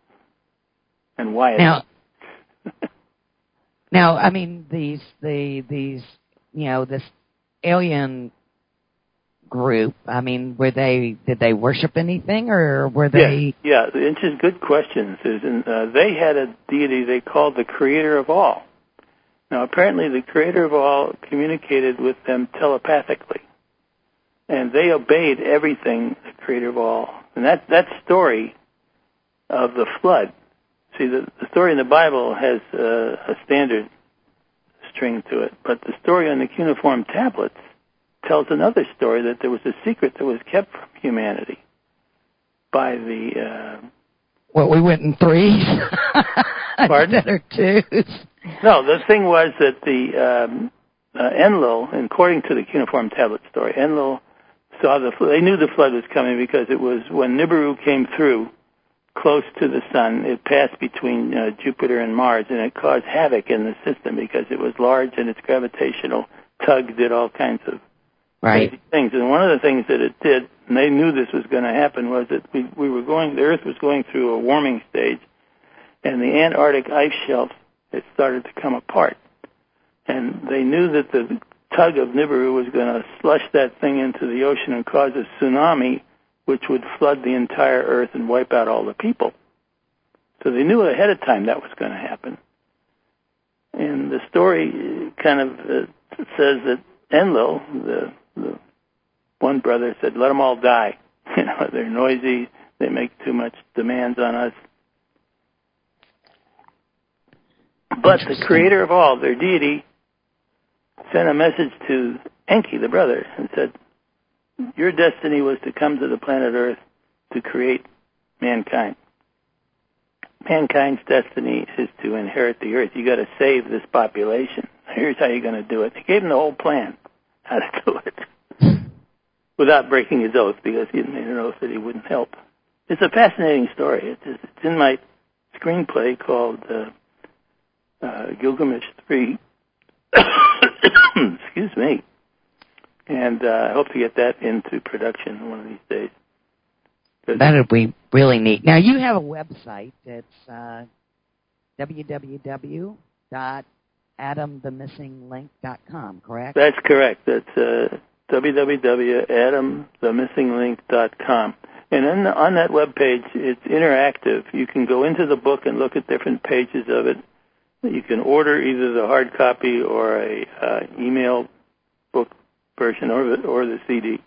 and why it now, took now, I mean, these, the, these, you know, this alien group, I mean, were they, did they worship anything, or were they? Yeah, yeah, it's just good question, Susan. Uh, they had a deity they called the Creator of All. Now, apparently the Creator of All communicated with them telepathically, and they obeyed everything the Creator of All. And that, that story of the flood, see, the, the story in the Bible has uh, a standard string to it, but the story on the cuneiform tablets tells another story, that there was a secret that was kept from humanity by the... Uh, well, we went in threes. Pardon? Instead of twos. No, the thing was that the um, uh, Enlil, according to the cuneiform tablet story, Enlil saw the flood. They knew the flood was coming because it was when Nibiru came through close to the sun. It passed between uh, Jupiter and Mars, and it caused havoc in the system because it was large and its gravitational tug did all kinds of right. crazy things. And one of the things that it did, and they knew this was going to happen, was that we, we were going. The Earth was going through a warming stage, and the Antarctic ice shelf it started to come apart. And they knew that the tug of Nibiru was going to slush that thing into the ocean and cause a tsunami, which would flood the entire Earth and wipe out all the people. So they knew ahead of time that was going to happen. And the story kind of uh, says that Enlil, the, the one brother, said, let them all die. You know, they're noisy, they make too much demands on us. But the Creator of All, their deity, sent a message to Enki, the brother, and said, your destiny was to come to the planet Earth to create mankind. Mankind's destiny is to inherit the Earth. You got to save this population. here's how you're going to do it. He gave him the whole plan, how to do it, without breaking his oath, because he had made an oath that he wouldn't help. It's a fascinating story. It's, just, it's in my screenplay called uh, uh, Gilgamesh three. Excuse me. And uh, I hope to get that into production one of these days. That would be really neat. Now, you have a website. It's uh, w w w dot adam the missing link dot com, correct? That's correct. That's uh, w w w dot adam the missing link dot com. And on, the, on that web page, it's interactive. You can go into the book and look at different pages of it. You can order either the hard copy or a uh, email book version, or the, or the C D.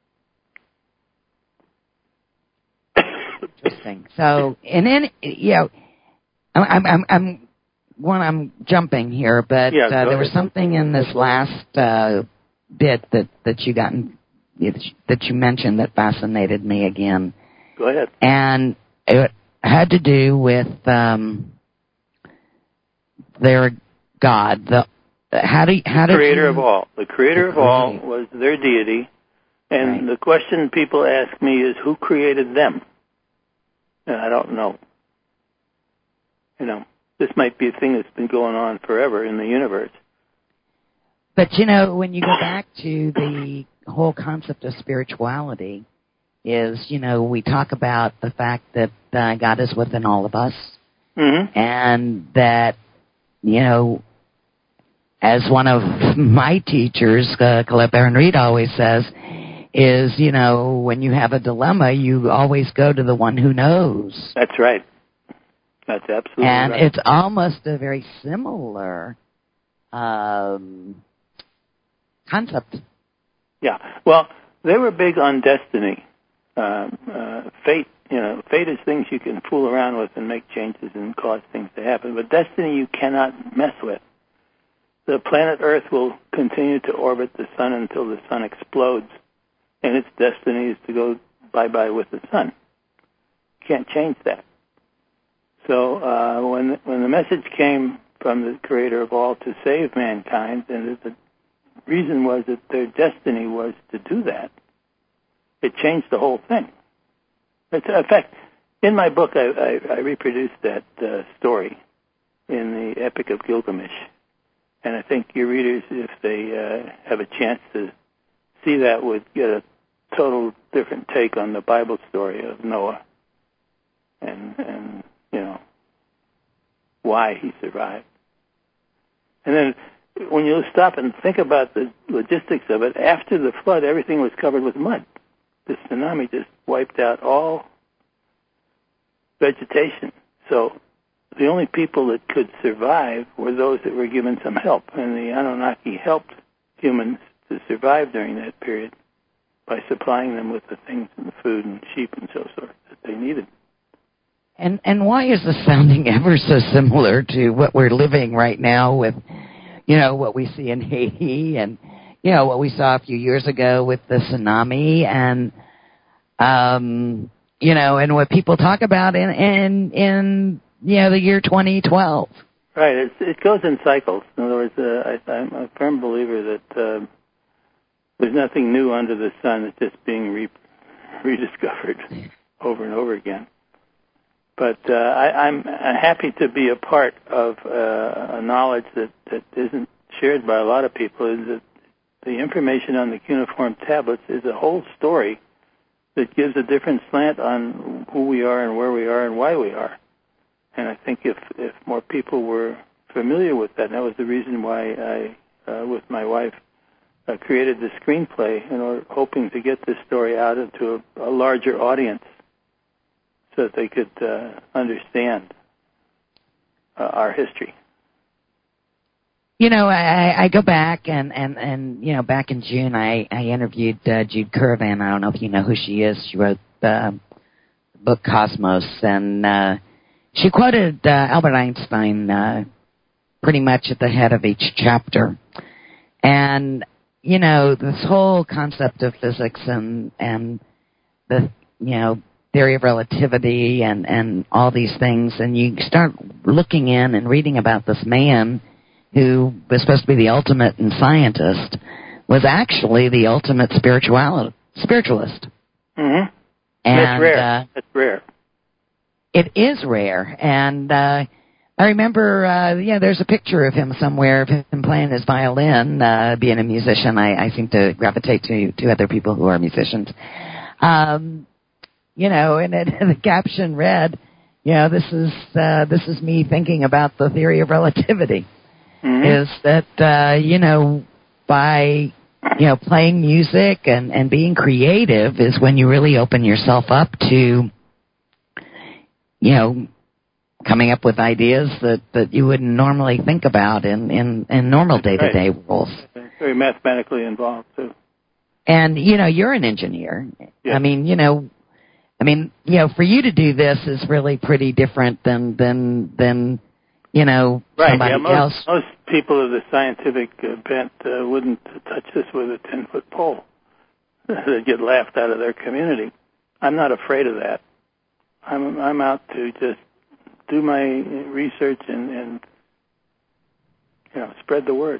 Interesting. So, and then, you know, I'm, I'm, I'm, one, I'm jumping here, but yeah, uh, there was ahead. something in this last uh, bit that, that you got, that you mentioned that fascinated me again. Go ahead. And it had to do with um, their God, the how do you, how the creator you, of all. The creator the of all was their deity, and right. the question people ask me is, who created them? And I don't know. You know, this might be a thing that's been going on forever in the universe. But, you know, when you go back to the whole concept of spirituality is, you know, we talk about the fact that uh, God is within all of us, mm-hmm. and that, you know, as one of my teachers, uh, Colette Baron Reed, always says, is, you know, when you have a dilemma, you always go to the one who knows. That's right. That's absolutely and right. And it's almost a very similar um, concept. Yeah. Well, they were big on destiny. Um, uh, fate, you know, fate is things you can fool around with and make changes and cause things to happen. But destiny you cannot mess with. The planet Earth will continue to orbit the sun until the sun explodes, and its destiny is to go bye-bye with the sun. You can't change that. So uh, when when the message came from the creator of all to save mankind, and the reason was that their destiny was to do that, it changed the whole thing. It's, in fact, in my book, I, I, I reproduced that uh, story in the Epic of Gilgamesh. And I think your readers, if they uh, have a chance to see that, would get a total different take on the Bible story of Noah and, and you know, why he survived. And then when you stop and think about the logistics of it, after the flood, everything was covered with mud. The tsunami just wiped out all vegetation. So the only people that could survive were those that were given some help, and the Anunnaki helped humans to survive during that period by supplying them with the things and the food and sheep and so forth that they needed. And and why is this sounding ever so similar to what we're living right now with, you know, what we see in Haiti and, you know, what we saw a few years ago with the tsunami and, um, you know, and what people talk about in, in, in you know, the year twenty twelve. Right. It's, it goes in cycles. In other words, uh, I, I'm a firm believer that uh, there's nothing new under the sun. It's just being re- rediscovered over and over again. But uh, I, I'm happy to be a part of uh, a knowledge that, that isn't shared by a lot of people, is that the information on the cuneiform tablets is a whole story that gives a different slant on who we are and where we are and why we are. And I think if, if more people were familiar with that, and that was the reason why I, uh, with my wife, uh, created the screenplay in order, hoping to get this story out into a, a larger audience so that they could uh, understand uh, our history. You know, I, I go back and, and, and, you know, back in June, I, I interviewed uh, Jude Currivan. I don't know if you know who she is. She wrote the book Cosmos, and uh, she quoted uh, Albert Einstein uh, pretty much at the head of each chapter. And, you know, this whole concept of physics and, and the, you know, theory of relativity and, and all these things, and you start looking in and reading about this man who was supposed to be the ultimate in scientist, was actually the ultimate spiritual spiritualist. Mm-hmm. And that's rare. Uh, that's rare. It is rare, and uh, I remember, uh, yeah, there's a picture of him somewhere of him playing his violin, uh, being a musician. I, I seem to gravitate to to other people who are musicians. Um, you know, and it, the caption read, you know, this is uh, this is me thinking about the theory of relativity. Mm-hmm. Is that uh, you know, by you know playing music and and being creative is when you really open yourself up to, you know, coming up with ideas that, that you wouldn't normally think about in, in, in normal day-to-day right. roles. It's very mathematically involved, too. And, you know, you're an engineer. Yeah. I mean, you know, I mean, you know, for you to do this is really pretty different than, than, than you know, right. somebody yeah, most, else. Most people of the scientific uh, bent uh, wouldn't touch this with a ten-foot pole. They'd get laughed out of their community. I'm not afraid of that. I'm I'm out to just do my research and, and you know spread the word.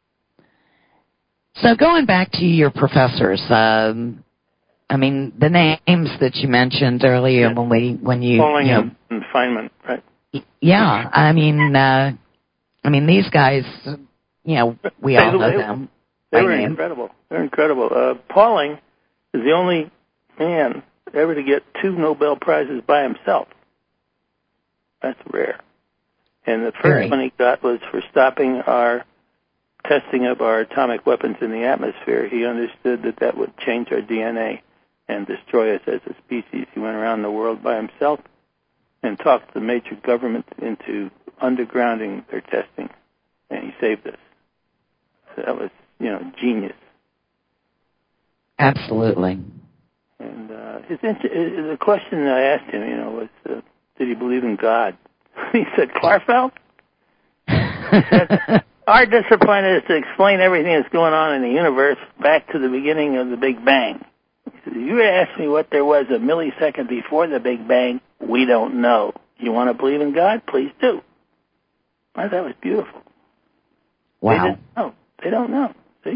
So going back to your professors, um, I mean the names that you mentioned earlier yes. when we when you Pauling you know, and, and Feynman, right? Yeah, I mean, uh, I mean these guys, you know, we all know they, them. They were name. incredible. They're incredible. Uh, Pauling is the only man ever to get two Nobel Prizes by himself. That's rare. And the first Very. one he got was for stopping our testing of our atomic weapons in the atmosphere. He understood that that would change our D N A and destroy us as a species. He went around the world by himself and talked the major governments into undergrounding their testing, and he saved us. So that was, you know, genius. Absolutely. And uh, his, the question I asked him, you know, was, uh, did he believe in God? He said, Klarfeld? He said, our discipline is to explain everything that's going on in the universe back to the beginning of the Big Bang. He said, if you ask me what there was a millisecond before the Big Bang, we don't know. You want to believe in God? Please do. I thought that was beautiful. Wow. They didn't know. They don't know. See?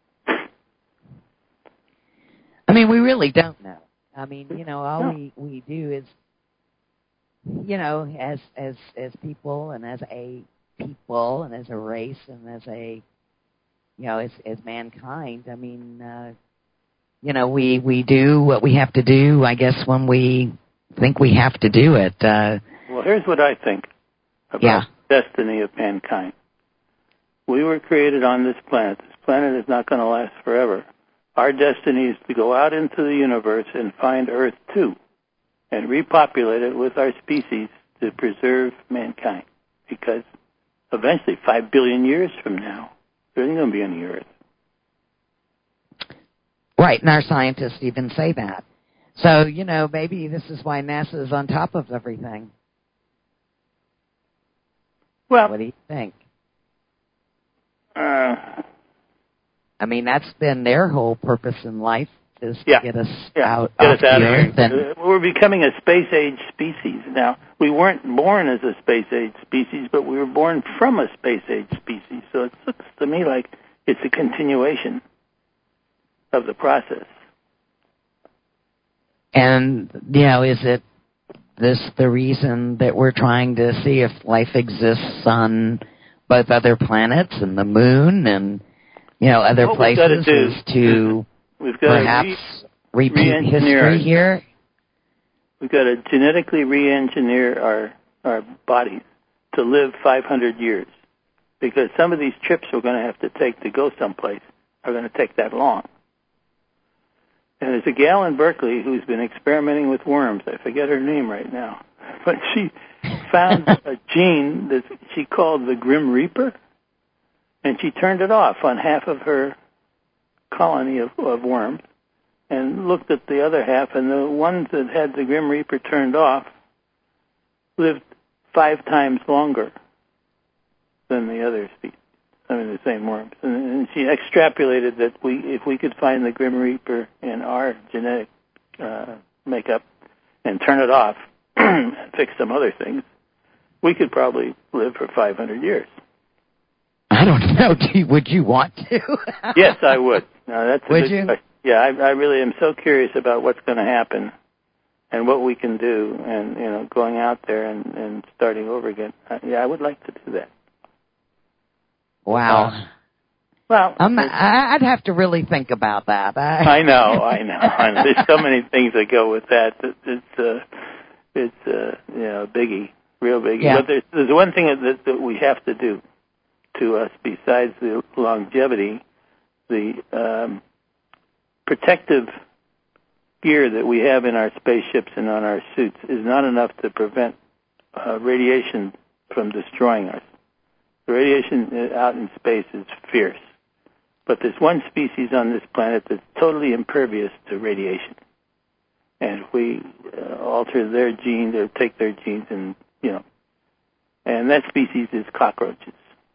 I mean, we really don't know. I mean, you know, all no. we, we do is, you know, as as as people and as a people and as a race and as a, you know, as as mankind. I mean, uh, you know, we we do what we have to do, I guess, when we think we have to do it. Uh, well, here's what I think about yeah. the destiny of mankind. We were created on this planet. This planet is not going to last forever. Our destiny is to go out into the universe and find Earth two and repopulate it with our species to preserve mankind. Because eventually, five billion years from now, there isn't going to be any Earth. Right, and our scientists even say that. So, you know, maybe this is why NASA is on top of everything. Well, what do you think? Uh, I mean, that's been their whole purpose in life, is to yeah, get us yeah, out, get off us out the of Earth. here. And we're becoming a space-age species. Now, we weren't born as a space-age species, but we were born from a space-age species. So it looks to me like it's a continuation of the process. And, you know, is it this the reason that we're trying to see if life exists on both other planets and the moon and, you know, other what places do, is to we've got perhaps re- repeat history here? We've got to genetically re-engineer our, our bodies to live five hundred years, because some of these trips we're going to have to take to go someplace are going to take that long. And there's a gal in Berkeley who's been experimenting with worms. I forget her name right now. But she found a gene that she called the Grim Reaper, and she turned it off on half of her colony of, of worms and looked at the other half, and the ones that had the Grim Reaper turned off lived five times longer than the other species. I mean, the same worms. And, and she extrapolated that we, if we could find the Grim Reaper in our genetic uh, makeup and turn it off and fix some other things, we could probably live for five hundred years. I don't know. Do you, would you want to? Yes, I would. No, that's a would good you? question. Yeah, I, I really am so curious about what's going to happen and what we can do, and you know, going out there and, and starting over again. Uh, yeah, I would like to do that. Wow. Uh, well, I'm, I'd have to really think about that. I, I know, I know. I know. There's so many things that go with that. It's, uh, it's, uh, you know, biggie, real biggie. Yeah. But there's, there's one thing that, that we have to do to us besides the longevity, the um, protective gear that we have in our spaceships and on our suits is not enough to prevent uh, radiation from destroying us. The radiation out in space is fierce. But there's one species on this planet that's totally impervious to radiation. And if we uh, alter their genes or take their genes and, you know, and that species is cockroaches.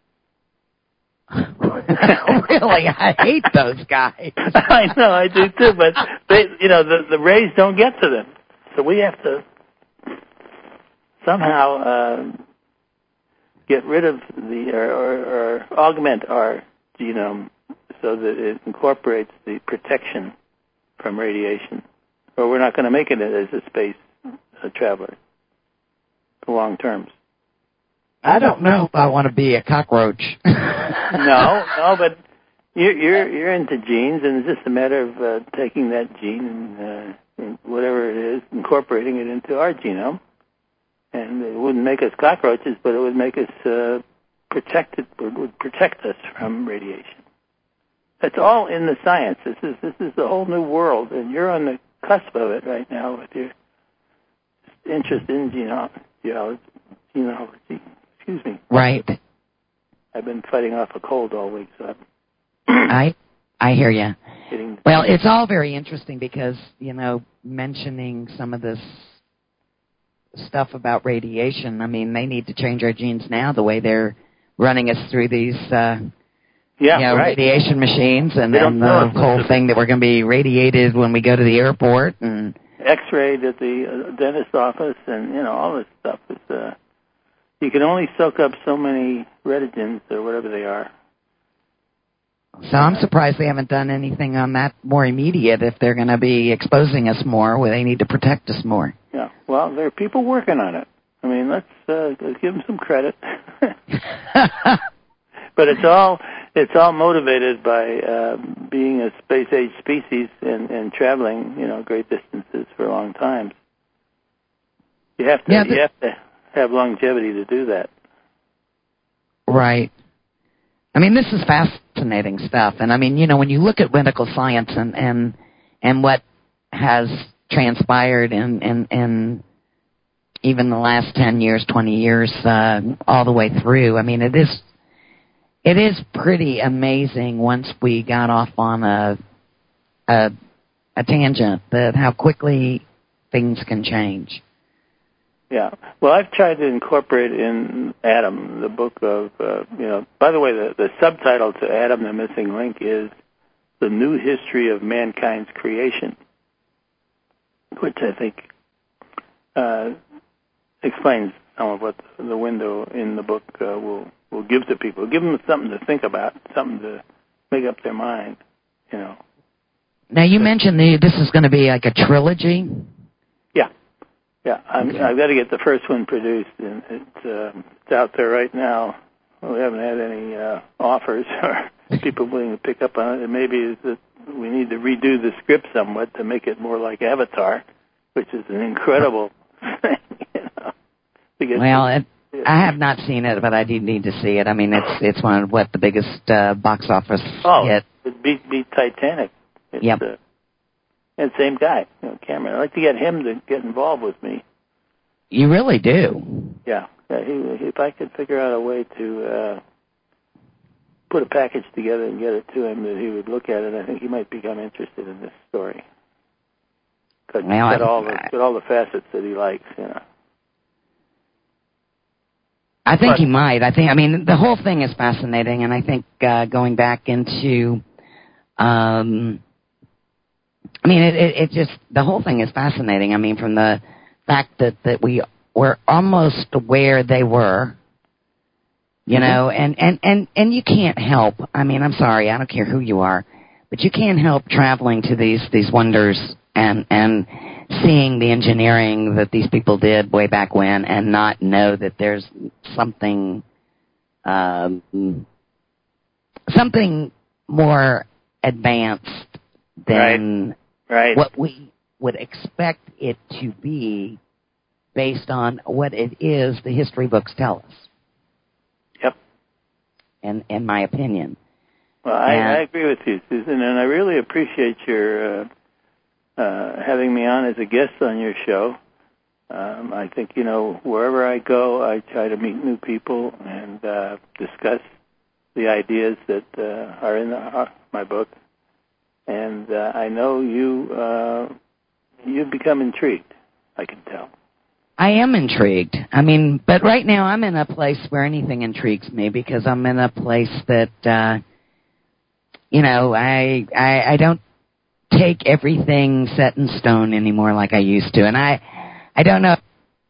Really? I hate those guys. I know, I do too, but they, you know, the, the rays don't get to them. So we have to somehow uh, get rid of the, or, or, or augment our genome so that it incorporates the protection from radiation, or we're not going to make it as a space uh, traveler for long terms. I don't know if I want to be a cockroach. no, no, but you're, you're you're into genes, and it's just a matter of uh, taking that gene and, uh, and whatever it is, incorporating it into our genome. And it wouldn't make us cockroaches, but it would make us uh, protected. It would protect us from radiation. It's all in the science. This is this is the whole new world, and you're on the cusp of it right now with your interest in genealogy. Genealogy. Excuse me. Right. I've been fighting off a cold all week, so I'm I I hear you. Getting well, it's all very interesting because, you know, mentioning some of this stuff about radiation, I mean, they need to change our genes now the way they're running us through these uh, yeah, you know, right. radiation machines and then the whole thing that we're going to be radiated when we go to the airport and X-rayed at the uh, dentist's office and, you know, all this stuff. Is, uh, you can only soak up so many retigens or whatever they are. So I'm surprised they haven't done anything on that more immediate. If they're going to be exposing us more, well, they need to protect us more. Yeah, well, there are people working on it. I mean, let's, uh, let's give them some credit. But it's all it's all motivated by uh, being a space-age species and, and traveling, you know, great distances for long times. You have to yeah, the, you have to have longevity to do that. Right. I mean, this is fascinating stuff, and I mean, you know, when you look at medical science and and, and what has transpired in, in, in even the last ten years, twenty years, uh, all the way through, I mean, it is it is pretty amazing once we got off on a a, a tangent that how quickly things can change. Yeah. Well, I've tried to incorporate in Adam, the book of, uh, you know, by the way, the, the subtitle to Adam, the Missing Link is The New History of Mankind's Creation, which I think uh, explains some of what the window in the book uh, will, will give to people. Give them something to think about, something to make up their mind, you know. Now, you but, mentioned the, this is going to be like a trilogy. Yeah. Yeah, I'm, okay. I've got to get the first one produced, and it's, uh, it's out there right now. Well, we haven't had any uh, offers or people willing to pick up on it. And maybe it's that we need to redo the script somewhat to make it more like Avatar, which is an incredible thing. You know, well, it, I have not seen it, but I do need to see it. I mean, it's it's one of what the biggest uh, box office oh, hit. It beat beat Titanic. It's, yep. Uh, And same guy, you know, Cameron. I'd like to get him to get involved with me. You really do? Yeah. yeah he, if I could figure out a way to uh, put a package together and get it to him that he would look at it, I think he might become interested in this story. Because well, he's got all, the, got all the facets that he likes, you know. I think but, he might. I think, I mean, the whole thing is fascinating, and I think uh, going back into... Um, I mean, it, it, it just, the whole thing is fascinating. I mean, from the fact that, that we were almost where they were, You know, and, and, and, and you can't help. I mean, I'm sorry, I don't care who you are, but you can't help traveling to these, these wonders and, and seeing the engineering that these people did way back when and not know that there's something, um, something more advanced than right. Right. what we would expect it to be based on what it is the history books tell us. Yep. In, in my opinion. Well, I, I agree with you, Susan, and I really appreciate your uh, uh, having me on as a guest on your show. Um, I think, you know, wherever I go, I try to meet new people and uh, discuss the ideas that uh, are in the, uh, my book. And uh, I know you, uh, you've become intrigued, I can tell. I am intrigued. I mean, but right now I'm in a place where anything intrigues me because I'm in a place that, uh, you know, I, I I don't take everything set in stone anymore like I used to. And I, I don't know.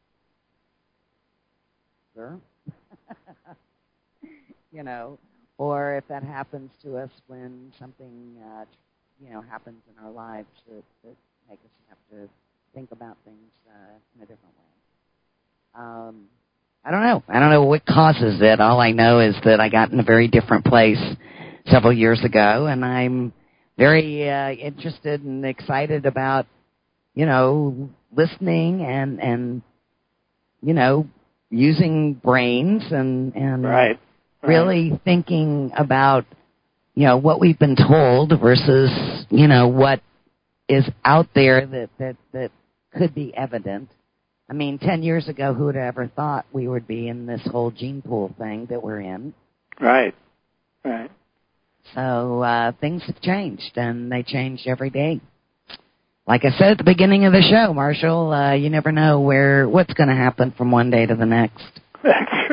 You know, or if that happens to us when something, uh, you know, happens in our lives that, that make us have to think about things uh, in a different way. Um, I don't know. I don't know what causes it. All I know is that I got in a very different place several years ago, and I'm very uh, interested and excited about, you know, listening and, and you know, using brains and, and right. Right. really thinking about, you know, what we've been told versus, you know, what is out there that, that, that could be evident. I mean, ten years ago, who would have ever thought we would be in this whole gene pool thing that we're in? Right, right. So uh, things have changed, and they change every day. Like I said at the beginning of the show, Marshall, uh, you never know where what's going to happen from one day to the next. That's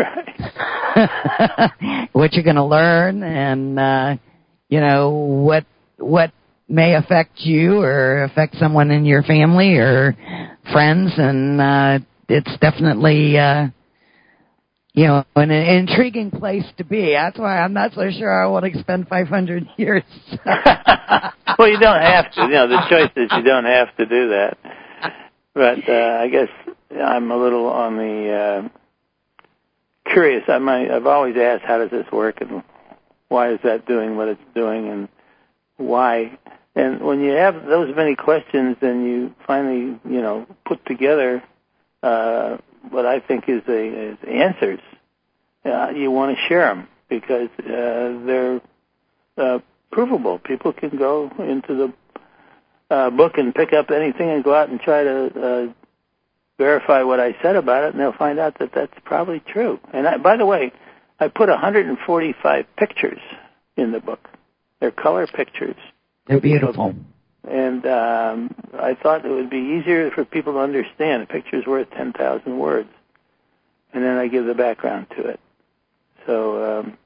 right. What you're going to learn, and uh, you know what what may affect you or affect someone in your family or friends, and uh, it's definitely, uh, you know, an, an intriguing place to be. That's why I'm not so sure I want to spend five hundred years. Well, you don't have to. You know, the choice is you don't have to do that. But uh, I guess I'm a little on the uh, curious. I might, I've always asked, how does this work, and why is that doing what it's doing, and why. And when you have those many questions, then you finally, you know, put together uh, what I think is, a, is answers. Uh, you want to share them because uh, they're uh, provable. People can go into the uh, book and pick up anything and go out and try to uh, verify what I said about it, and they'll find out that that's probably true. And I, by the way, I put one hundred forty-five pictures in the book. They're color pictures. They're beautiful. And um, I thought it would be easier for people to understand. A picture's worth ten thousand words. And then I give the background to it. So, um,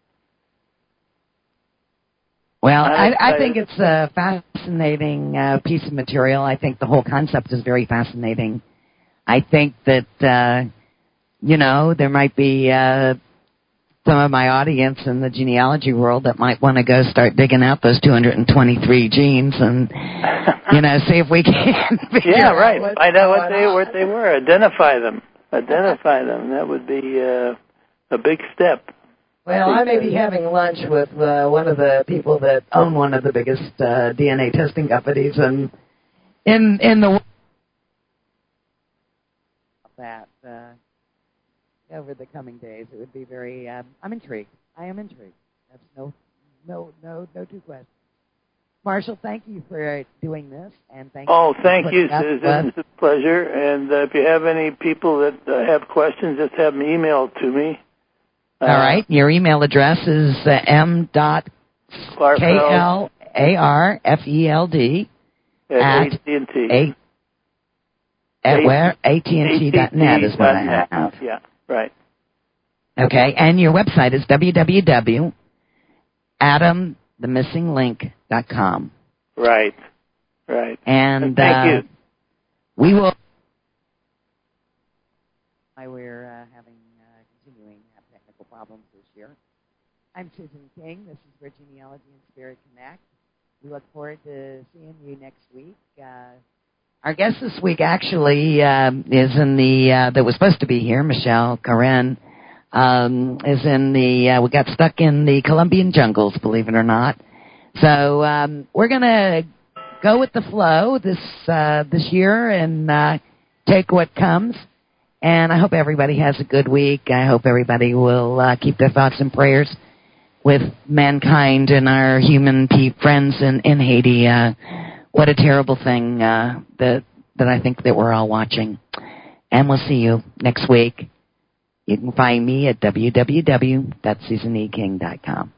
well, I, I think it's a fascinating uh, piece of material. I think the whole concept is very fascinating. I think that, uh, you know, there might be uh, some of my audience in the genealogy world that might want to go start digging out those two hundred twenty-three genes and, you know, see if we can figure yeah, right. out Find out what they, what they were. Identify them. Identify them. That would be uh, a big step. Well, I may be having lunch with uh, one of the people that own one of the biggest uh, D N A testing companies, and in in the that uh, over the coming days, it would be very. Um, I'm intrigued. I am intrigued. That's no, no, no, no two questions. Marshall, thank you for doing this, and thank. Oh, you thank you, up, Susan. uh, It's a pleasure. And uh, if you have any people that uh, have questions, just have them email to me. Uh, All right. Your email address is uh, m dot k l a r f e l d at A T and T. At where? A T and T dot net is what I have. Yeah, right. Okay, and your website is w w w dot adam the missing link dot com. Right, right. And, and thank uh, you. We will. We're uh, having uh, continuing have technical problems this year. I'm Susan King. This is Virgineology and Spirit Connect. We look forward to seeing you next week. Uh, our guest this week actually um, is in the, uh, that was supposed to be here, Michelle Karen, um, is in the, uh, we got stuck in the Colombian jungles, believe it or not. So um, we're going to go with the flow this uh, this year and uh, take what comes. And I hope everybody has a good week. I hope everybody will uh, keep their thoughts and prayers with mankind and our human pe- friends in, in Haiti. Uh, what a terrible thing uh, that that I think that we're all watching. And we'll see you next week. You can find me at w w w dot susan e king dot com.